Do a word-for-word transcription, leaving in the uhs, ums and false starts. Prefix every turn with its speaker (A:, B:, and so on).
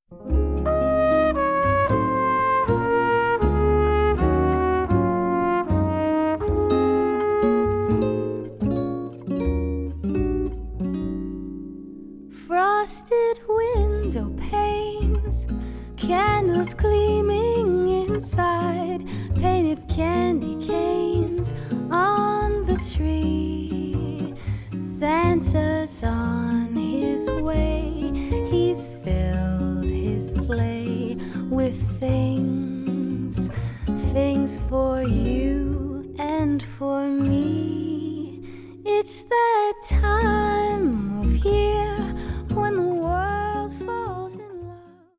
A: Frosted window panes, candles gleaming inside, painted candy canes on the tree. Santa's on his way, he's filled his sleigh with things, things for you and for me. It's that time of year when the world